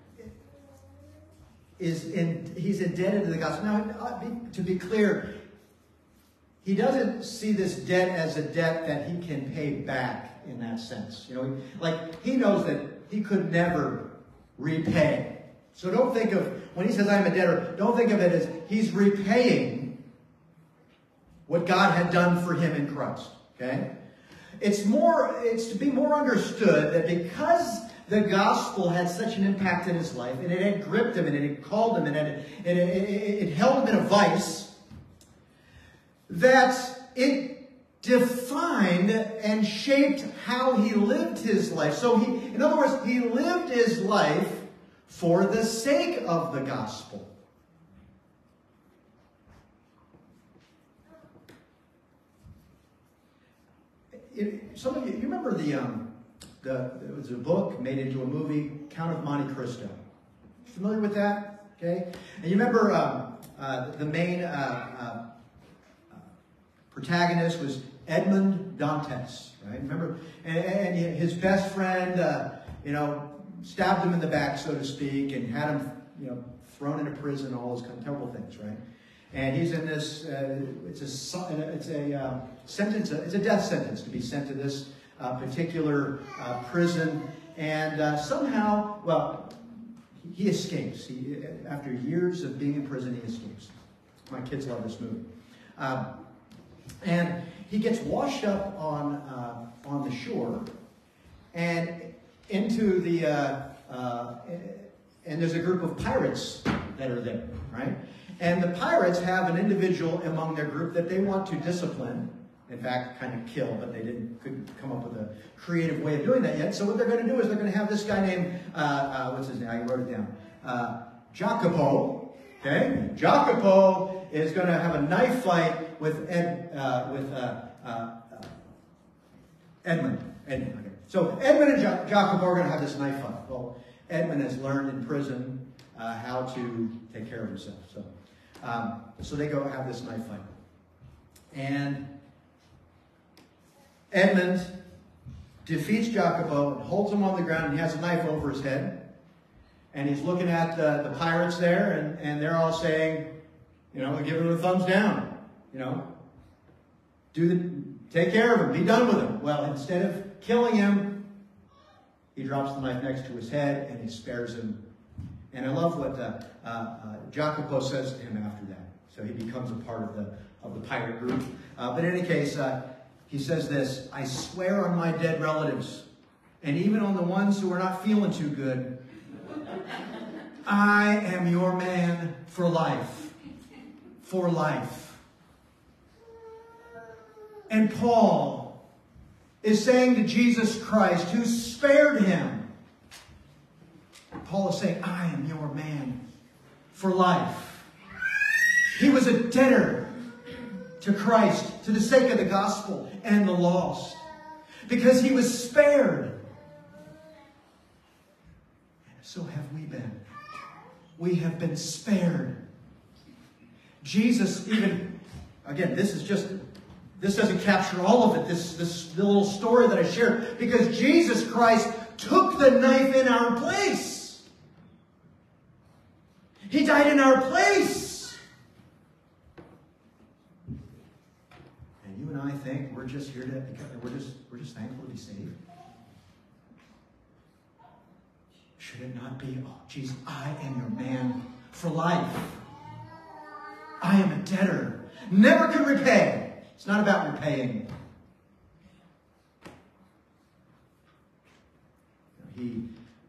is in, he's indebted to the gospel. Now, to be clear, he doesn't see this debt as a debt that he can pay back in that sense. You know, like he knows that he could never repay. So don't think of, when he says I'm a debtor, don't think of it as he's repaying what God had done for him in Christ. Okay? It's more, it's to be more understood that because the gospel had such an impact in his life, and it had gripped him, and it had called him, and it, it, it, it held him in a vice, that it defined and shaped how he lived his life. So he, in other words, he lived his life for the sake of the gospel. It, some of you, you remember the, um, the, it was a book made into a movie, Count of Monte Cristo. Familiar with that? Okay. And you remember um, uh, the main uh, uh, protagonist was Edmond Dantes, right? Remember, and, and his best friend, uh, you know, stabbed him in the back, so to speak, and had him, you know, thrown into prison, all those kind of terrible things, right? And he's in this, uh, it's a, it's a uh, sentence, it's a death sentence to be sent to this uh, particular uh, prison. And uh, somehow, well, he escapes. He, after years of being in prison, he escapes. My kids love this movie. Um, and he gets washed up on, uh, on the shore and into the, uh, uh, and there's a group of pirates that are there, right? And the pirates have an individual among their group that they want to discipline. In fact, kind of kill, but they didn't couldn't come up with a creative way of doing that yet. So what they're going to do is they're going to have this guy named, uh, uh, what's his name? I wrote it down. Uh, Jacopo. Okay? Jacopo is going to have a knife fight with Ed, uh, with uh, uh, uh, Edmund. Edmund. Okay. So Edmund and jo- Jacopo are going to have this knife fight. Well, Edmund has learned in prison uh, how to take care of himself. So, um, so they go have this knife fight. And Edmund defeats Jacopo and holds him on the ground, and he has a knife over his head. And he's looking at the, the pirates there, and, and they're all saying, you know, give him a thumbs down. You know, do the, take care of him, be done with him. Well, instead of killing him, he drops the knife next to his head, and he spares him. And I love what uh, uh, uh, Jacopo says to him after that. So he becomes a part of the of the pirate group. Uh, but in any case, uh, he says this: I swear on my dead relatives, and even on the ones who are not feeling too good, I am your man for life. For life. And Paul is saying to Jesus Christ, who spared him, Paul is saying, I am your man for life. He was a debtor to Christ, to the sake of the gospel and the lost, because he was spared. And so have we been. We have been spared. Jesus even, again, this is just, this doesn't capture all of it, this, this little story that I shared, because Jesus Christ took the knife in our place. He died in our place. And you and I think we're just here to, we're just, we're just thankful to be saved. Should it not be, oh, Jesus, I am your man for life. I am a debtor. Never can repay. It's not about repaying. He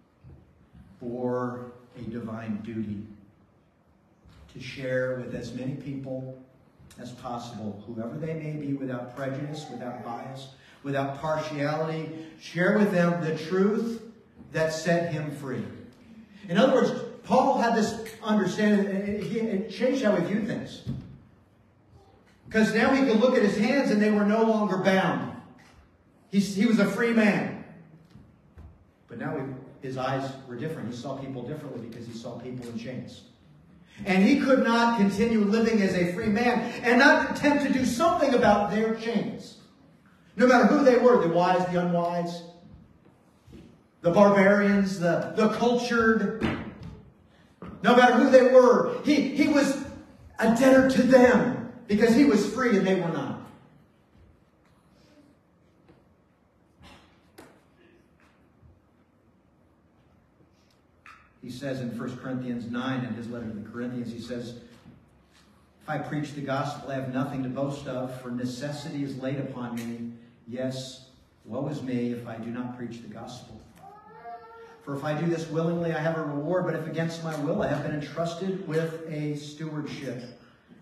bore a divine duty to share with as many people as possible, whoever they may be, without prejudice, without bias, without partiality. Share with them the truth that set him free. In other words, Paul had this understanding, it changed how he viewed things. Because now he could look at his hands and they were no longer bound. He, he was a free man. But now he, his eyes were different. He saw people differently because he saw people in chains. And he could not continue living as a free man and not attempt to do something about their chains. No matter who they were, the wise, the unwise, the barbarians, the, the cultured. No matter who they were, he, he was a debtor to them because he was free and they were not. He says in First Corinthians nine, in his letter to the Corinthians, he says, if I preach the gospel, I have nothing to boast of, for necessity is laid upon me. Yes, woe is me if I do not preach the gospel. For if I do this willingly, I have a reward, but if against my will, I have been entrusted with a stewardship.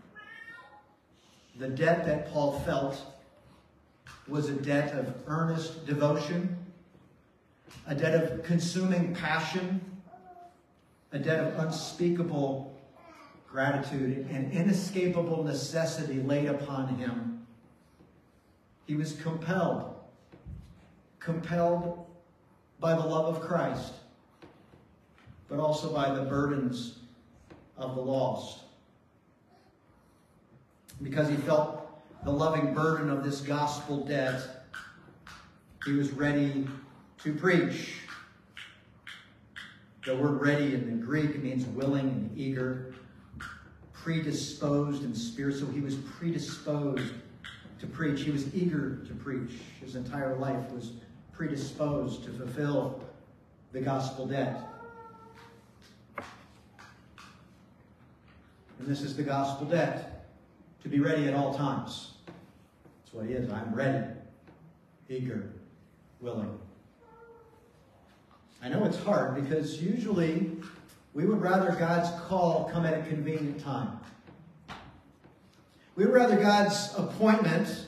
The debt that Paul felt was a debt of earnest devotion, a debt of consuming passion, a debt of unspeakable gratitude and inescapable necessity laid upon him. He was compelled, compelled by the love of Christ, but also by the burdens of the lost. Because he felt the loving burden of this gospel debt, he was ready to preach. The word ready in the Greek means willing and eager, predisposed in spirit. So he was predisposed to preach. He was eager to preach. His entire life was predisposed to fulfill the gospel debt. And this is the gospel debt, to be ready at all times. That's what he is. I'm ready, eager, willing. I know it's hard because usually we would rather God's call come at a convenient time. We would rather God's appointment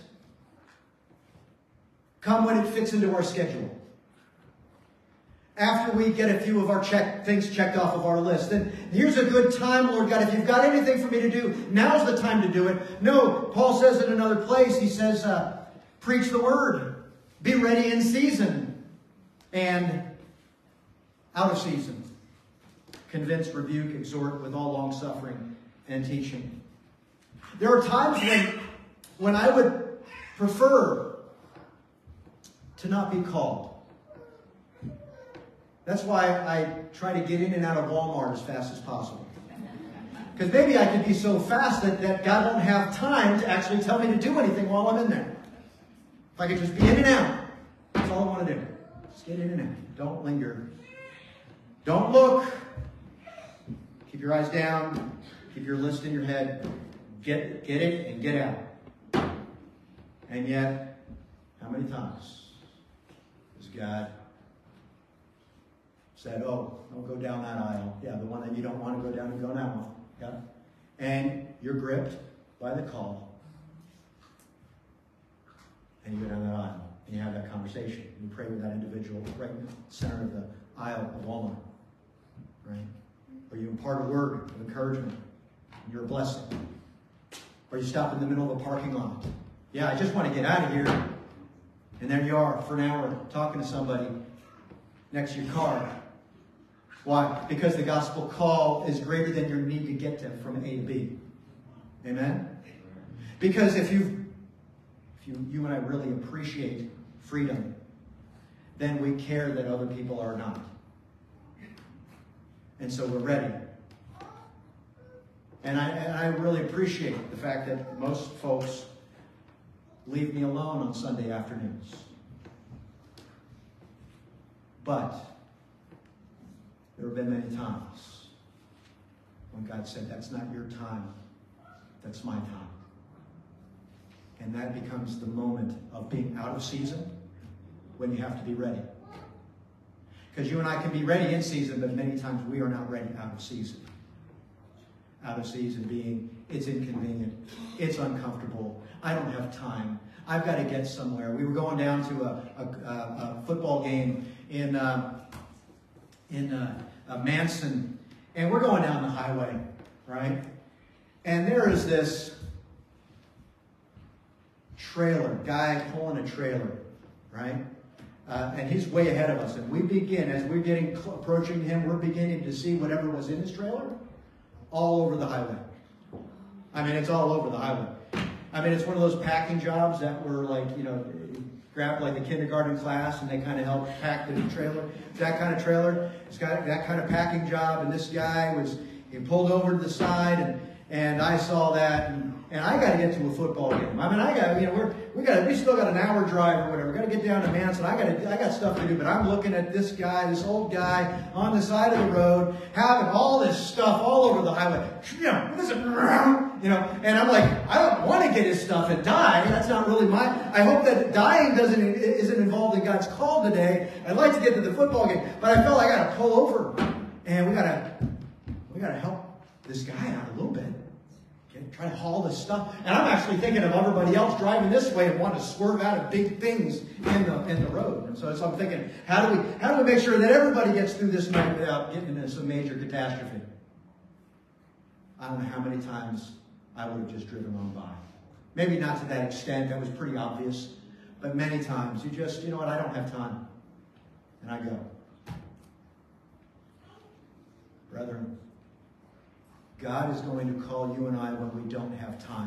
come when it fits into our schedule. After we get a few of our check, things checked off of our list. Then here's a good time, Lord God. If you've got anything for me to do, now's the time to do it. No, Paul says in another place, he says, uh, preach the word. Be ready in season and out of season. Convince, rebuke, exhort with all long suffering and teaching. There are times when, when I would prefer to not be called. That's why I try to get in and out of Walmart as fast as possible. Because maybe I could be so fast that, that God won't have time to actually tell me to do anything while I'm in there. If I could just be in and out. That's all I want to do. Just get in and out. Don't linger. Don't look. Keep your eyes down. Keep your list in your head. Get, get it and get out. And yet, how many times has God said, oh, don't go down that aisle. Yeah, the one that you don't want to go down, and go that one. Yeah? And you're gripped by the call. And you go down that aisle. And you have that conversation. You pray with that individual right in the center of the aisle of Walmart. Right? Or you impart a word of encouragement. And you're a blessing. Or you stop in the middle of a parking lot. Yeah, I just want to get out of here. And there you are for an hour talking to somebody next to your car. Why? Because the gospel call is greater than your need to get to from A to B. Amen? Because if you if you, you and I really appreciate freedom, then we care that other people are not. And so we're ready. And I, and I really appreciate the fact that most folks leave me alone on Sunday afternoons. But there have been many times when God said, that's not your time, that's my time. And that becomes the moment of being out of season when you have to be ready. Because you and I can be ready in season, but many times we are not ready out of season. Out of season being, it's inconvenient, it's uncomfortable, I don't have time, I've got to get somewhere. We were going down to a, a, a football game in, uh, in uh, uh, Manson, and we're going down the highway, right? And there is this trailer, guy pulling a trailer, right? Uh, and he's way ahead of us. And we begin, as we're getting cl- approaching him, we're beginning to see whatever was in his trailer all over the highway. I mean, it's all over the highway. I mean, it's one of those packing jobs that were like, you know, grab like a kindergarten class and they kind of help pack the trailer. That kind of trailer. It's got that kind of packing job. And this guy was, he pulled over to the side and, and I saw that. And, and I got to get to a football game. I mean, I got, you know, we're, we got, we still got an hour drive or whatever. We got to get down to Manson. I got to, I got stuff to do. But I'm looking at this guy, this old guy on the side of the road, having all this stuff all over the highway. You know, listen, you know, and I'm like, I don't want to get his stuff and die. That's not really my. I hope that dying doesn't isn't involved in God's call today. I'd like to get to the football game, but I felt like I got to pull over, and we got to, we got to help this guy out a little bit. Okay, try to haul this stuff, and I'm actually thinking of everybody else driving this way and want to swerve out of big things in the in the road. And so, so I'm thinking, how do we how do we make sure that everybody gets through this night without getting into some major catastrophe? I don't know how many times I would have just driven on by. Maybe not to that extent, that was pretty obvious. But many times you just, you know what, I don't have time. And I go. Brethren, God is going to call you and I when we don't have time.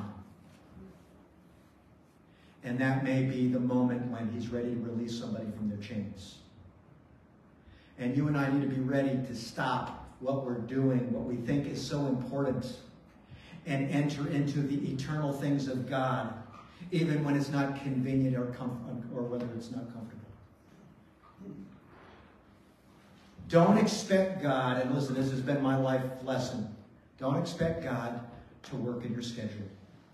And that may be the moment when he's ready to release somebody from their chains. And you and I need to be ready to stop what we're doing, what we think is so important, and enter into the eternal things of God, even when it's not convenient or, com- or whether it's not comfortable. Don't expect God, and listen, this has been my life lesson, don't expect God to work in your schedule.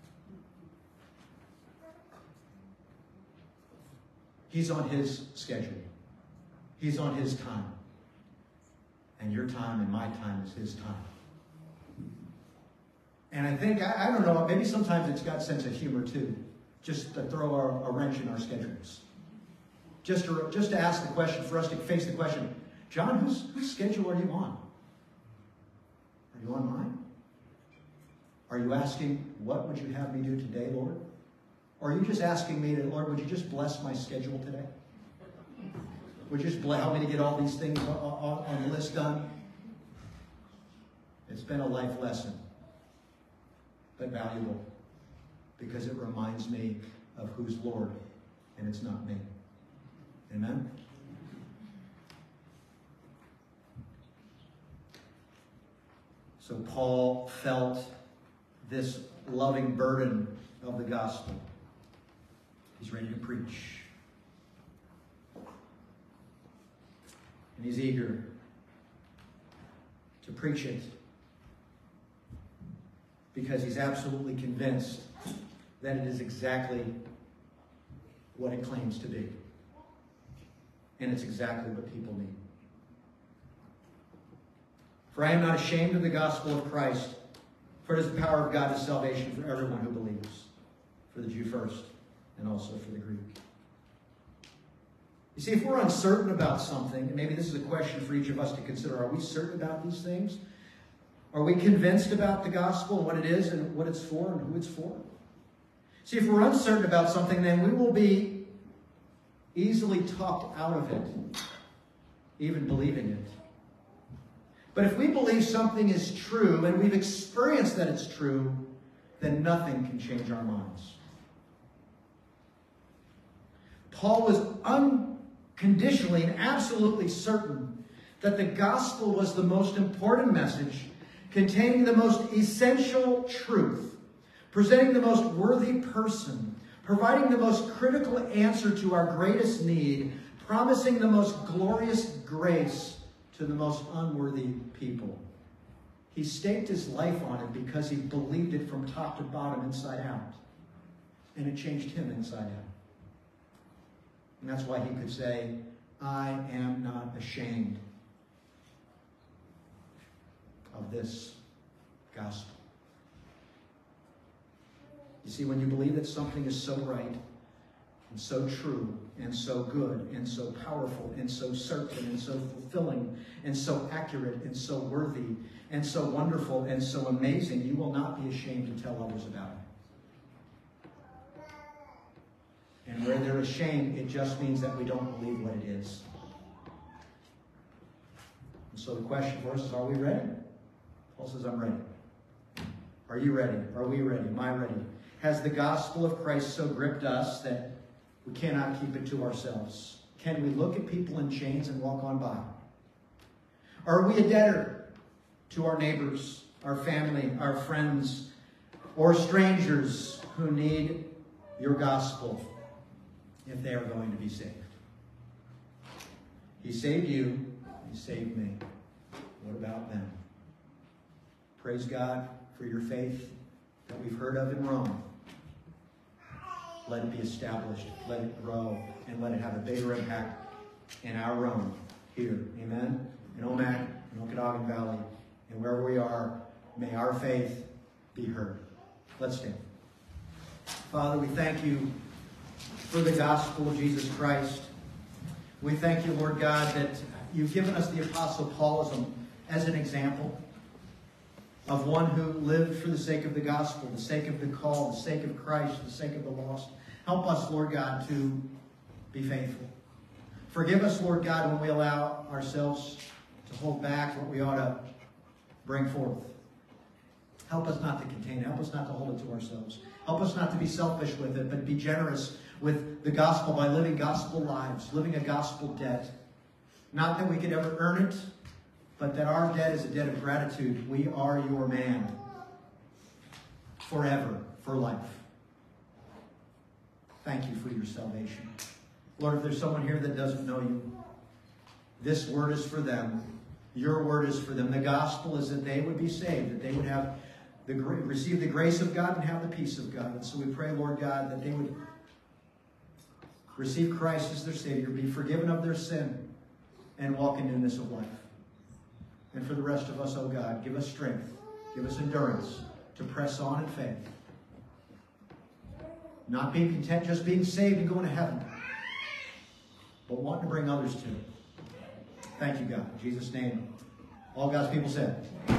He's on his schedule. He's on his time. And your time and my time is his time. And I think, I, I don't know, maybe sometimes it's God's sense of humor too. Just to throw a, a wrench in our schedules. Just to, just to ask the question, for us to face the question, John, whose, whose schedule are you on? Are you on mine? Are you asking, what would you have me do today, Lord? Or are you just asking me, to, Lord, would you just bless my schedule today? Would you just help me to get all these things on, on, on the list done? It's been a life lesson, but valuable, because it reminds me of who's Lord, and it's not me. Amen? So Paul felt this loving burden of the gospel. He's ready to preach. And he's eager to preach it because he's absolutely convinced that it is exactly what it claims to be. And it's exactly what people need. For I am not ashamed of the gospel of Christ, for it is the power of God to salvation for everyone who believes, for the Jew first, and also for the Greek. You see, if we're uncertain about something, and maybe this is a question for each of us to consider, are we certain about these things? Are we convinced about the gospel and what it is and what it's for and who it's for? See, if we're uncertain about something, then we will be easily talked out of it, even believing it. But if we believe something is true and we've experienced that it's true, then nothing can change our minds. Paul was unconditionally and absolutely certain that the gospel was the most important message, containing the most essential truth, presenting the most worthy person, providing the most critical answer to our greatest need, promising the most glorious grace to the most unworthy people. He staked his life on it because he believed it from top to bottom, inside out. And it changed him inside out. And that's why he could say, I am not ashamed of this gospel. You see, when you believe that something is so right and so true and so good and so powerful and so certain and so fulfilling and so accurate and so worthy and so wonderful and so amazing, you will not be ashamed to tell others about it. And where there is shame, it just means that we don't believe what it is. And so the question for us is, are we ready? Paul says, I'm ready. Are you ready? Are we ready? Am I ready? Has the gospel of Christ so gripped us that we cannot keep it to ourselves? Can we look at people in chains and walk on by? Are we a debtor to our neighbors, our family, our friends, or strangers who need your gospel if they are going to be saved? He saved you. He saved me. What about them? Praise God for your faith that we've heard of in Rome. Let it be established. Let it grow. And let it have a bigger impact in our Rome here. Amen? In Omak, in Okanagan Valley, and wherever we are, may our faith be heard. Let's stand. Father, we thank you for the gospel of Jesus Christ. We thank you, Lord God, that you've given us the Apostle Paul as, a, as an example of one who lived for the sake of the gospel, the sake of the call, the sake of Christ, the sake of the lost. Help us, Lord God, to be faithful. Forgive us, Lord God, when we allow ourselves to hold back what we ought to bring forth. Help us not to contain it. Help us not to hold it to ourselves. Help us not to be selfish with it, but be generous with the gospel by living gospel lives, living a gospel debt. Not that we could ever earn it, but that our debt is a debt of gratitude. We are your man forever, for life. Thank you for your salvation. Lord, if there's someone here that doesn't know you, this word is for them. Your word is for them. The gospel is that they would be saved, that they would have the receive the grace of God and have the peace of God. And so we pray, Lord God, that they would receive Christ as their Savior, be forgiven of their sin, and walk in newness of life. And for the rest of us, oh God, give us strength, give us endurance to press on in faith. Not being content just being saved and going to heaven, but wanting to bring others to it. Thank you, God. In Jesus' name, all God's people said.